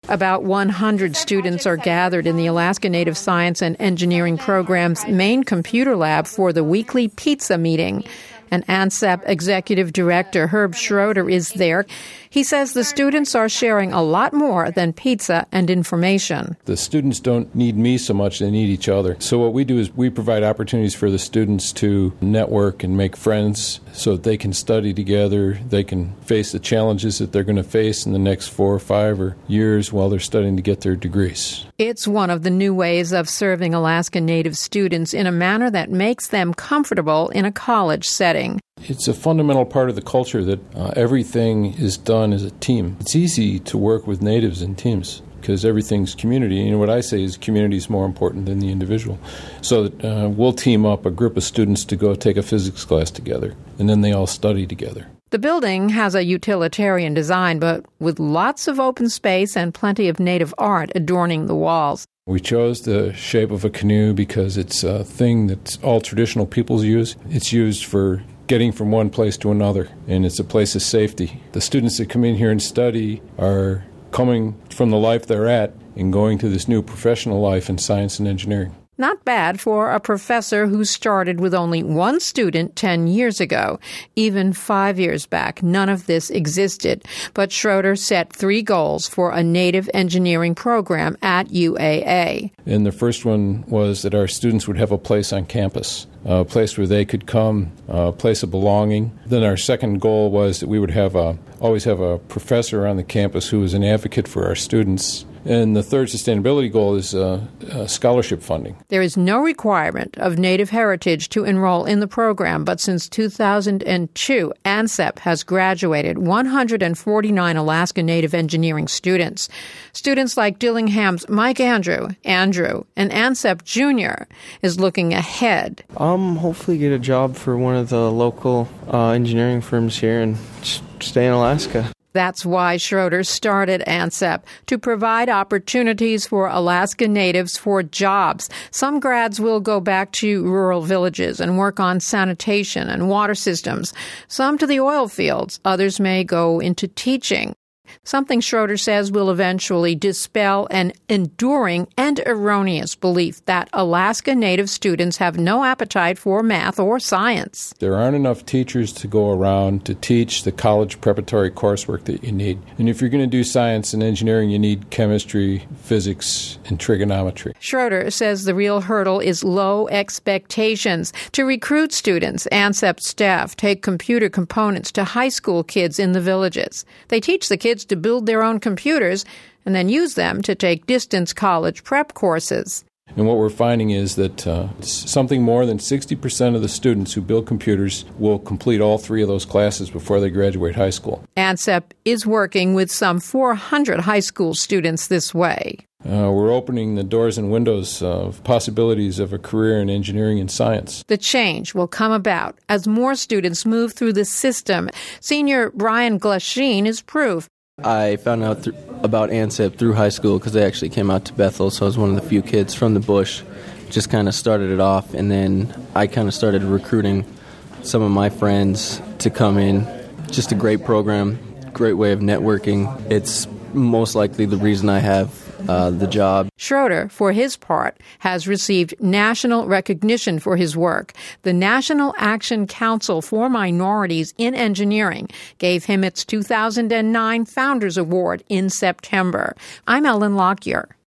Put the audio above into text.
About 100 students are gathered in the Alaska Native Science and Engineering Program's main computer lab for the weekly pizza meeting. And ANCEP Executive Director Herb Schroeder is there. He says the students are sharing a lot more than pizza and information. The students don't need me so much, they need each other. So what we do is we provide opportunities for the students to network and make friends so that they can study together, they can face the challenges that they're going to face in the next 4 or 5 years while they're studying to get their degrees. It's one of the new ways of serving Alaska Native students in a manner that makes them comfortable in a college setting. It's a fundamental part of the culture that everything is done as a team. It's easy to work with natives in teams because everything's community. And what I say is community is more important than the individual. So we'll team up a group of students to go take a physics class together, and then they all study together. The building has a utilitarian design, but with lots of open space and plenty of native art adorning the walls. We chose the shape of a canoe because it's a thing that all traditional peoples use. It's used for getting from one place to another, and it's a place of safety. The students that come in here and study are coming from the life they're at and going to this new professional life in science and engineering. Not bad for a professor who started with only one student 10 years ago. Even 5 years back, none of this existed. But Schroeder set 3 goals for a native engineering program at UAA. And the first one was that our students would have a place on campus, a place where they could come, a place of belonging. Then our second goal was that we would always have a professor on the campus who was an advocate for our students. And the third sustainability goal is scholarship funding. There is no requirement of Native heritage to enroll in the program, but since 2002, ANCEP has graduated 149 Alaska Native engineering students. Students like Dillingham's Mike Andrew, and ANCEP Jr. is looking ahead. Hopefully get a job for one of the local engineering firms here and stay in Alaska. That's why Schroeder started ANCEP, to provide opportunities for Alaska Natives for jobs. Some grads will go back to rural villages and work on sanitation and water systems, some to the oil fields. Others may go into teaching. Something Schroeder says will eventually dispel an enduring and erroneous belief that Alaska Native students have no appetite for math or science. There aren't enough teachers to go around to teach the college preparatory coursework that you need. And if you're going to do science and engineering, you need chemistry, physics, and trigonometry. Schroeder says the real hurdle is low expectations. To recruit students, ANCEP staff take computer components to high school kids in the villages. They teach the kids to build their own computers and then use them to take distance college prep courses. And what we're finding is that something more than 60% of the students who build computers will complete all 3 of those classes before they graduate high school. ANCEP is working with some 400 high school students this way. We're opening the doors and windows of possibilities of a career in engineering and science. The change will come about as more students move through the system. Senior Brian Glasheen is proof. I found out about ANCEP through high school because they actually came out to Bethel, so I was one of the few kids from the bush. Just kind of started it off, and then I kind of started recruiting some of my friends to come in. Just a great program, great way of networking. It's most likely the reason I have the job. Schroeder, for his part, has received national recognition for his work. The National Action Council for Minorities in Engineering gave him its 2009 Founders Award in September. I'm Ellen Lockyer.